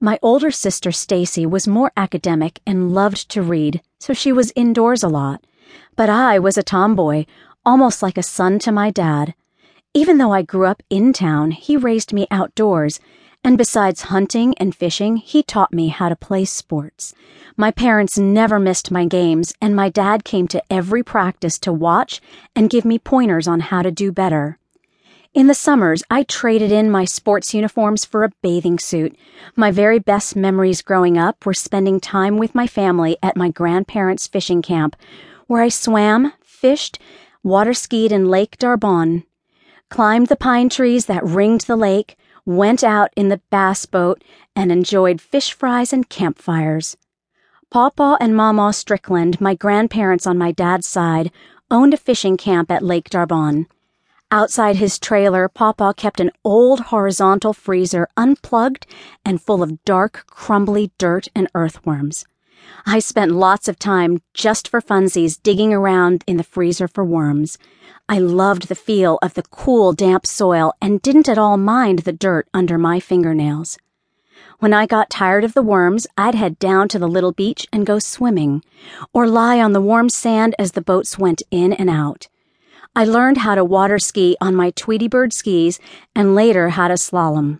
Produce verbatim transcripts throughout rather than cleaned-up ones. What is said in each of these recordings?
My older sister Stacy was more academic and loved to read, so she was indoors a lot. But I was a tomboy, almost like a son to my dad. Even though I grew up in town, he raised me outdoors, and besides hunting and fishing, he taught me how to play sports. My parents never missed my games, and my dad came to every practice to watch and give me pointers on how to do better. In the summers, I traded in my sports uniforms for a bathing suit. My very best memories growing up were spending time with my family at my grandparents' fishing camp, where I swam, fished, water skied in Lake D'Arbonne, climbed the pine trees that ringed the lake, went out in the bass boat, and enjoyed fish fries and campfires. Pawpaw and Mama Strickland, my grandparents on my dad's side, owned a fishing camp at Lake D'Arbonne. Outside his trailer, Pawpaw kept an old horizontal freezer unplugged and full of dark, crumbly dirt and earthworms. I spent lots of time, just for funsies, digging around in the freezer for worms. I loved the feel of the cool, damp soil and didn't at all mind the dirt under my fingernails. When I got tired of the worms, I'd head down to the little beach and go swimming, or lie on the warm sand as the boats went in and out. I learned how to water ski on my Tweety Bird skis and later how to slalom.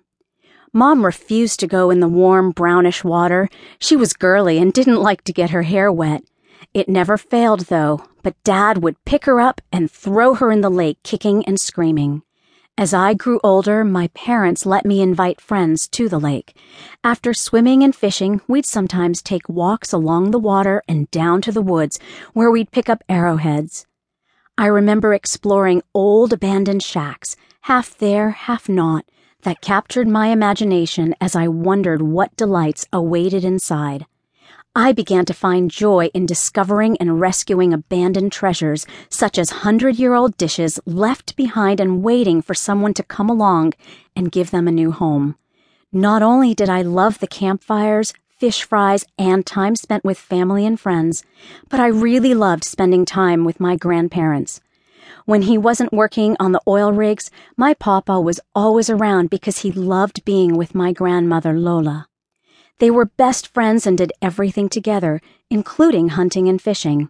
Mom refused to go in the warm, brownish water. She was girly and didn't like to get her hair wet. It never failed, though, but Dad would pick her up and throw her in the lake, kicking and screaming. As I grew older, my parents let me invite friends to the lake. After swimming and fishing, we'd sometimes take walks along the water and down to the woods, where we'd pick up arrowheads. I remember exploring old abandoned shacks, half there, half not, that captured my imagination as I wondered what delights awaited inside. I began to find joy in discovering and rescuing abandoned treasures, such as hundred-year-old dishes left behind and waiting for someone to come along and give them a new home. Not only did I love the campfires, fish fries, and time spent with family and friends, but I really loved spending time with my grandparents. When he wasn't working on the oil rigs, my papa was always around because he loved being with my grandmother, Lola. They were best friends and did everything together, including hunting and fishing.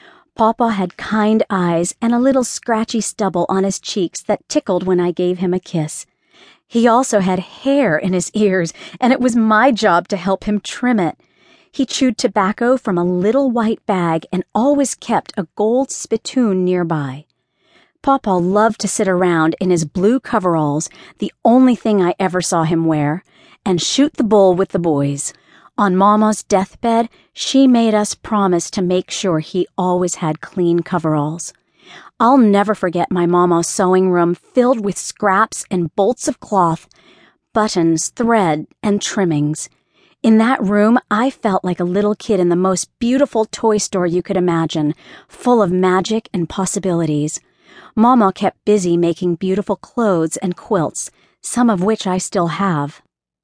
Papa had kind eyes and a little scratchy stubble on his cheeks that tickled when I gave him a kiss. He also had hair in his ears, and it was my job to help him trim it. He chewed tobacco from a little white bag and always kept a gold spittoon nearby. Papa loved to sit around in his blue coveralls, the only thing I ever saw him wear, and shoot the bull with the boys. On Mama's deathbed, she made us promise to make sure he always had clean coveralls. I'll never forget my Mama's sewing room filled with scraps and bolts of cloth, buttons, thread, and trimmings. In that room, I felt like a little kid in the most beautiful toy store you could imagine, full of magic and possibilities. Mama kept busy making beautiful clothes and quilts, some of which I still have.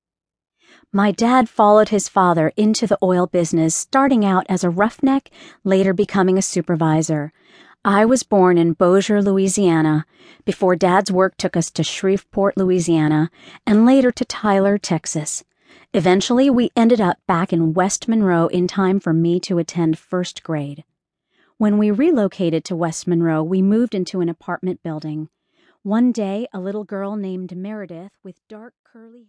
My dad followed his father into the oil business, starting out as a roughneck, later becoming a supervisor. I was born in Bossier, Louisiana, before Dad's work took us to Shreveport, Louisiana, and later to Tyler, Texas. Eventually, we ended up back in West Monroe in time for me to attend first grade. When we relocated to West Monroe, we moved into an apartment building. One day, a little girl named Meredith with dark curly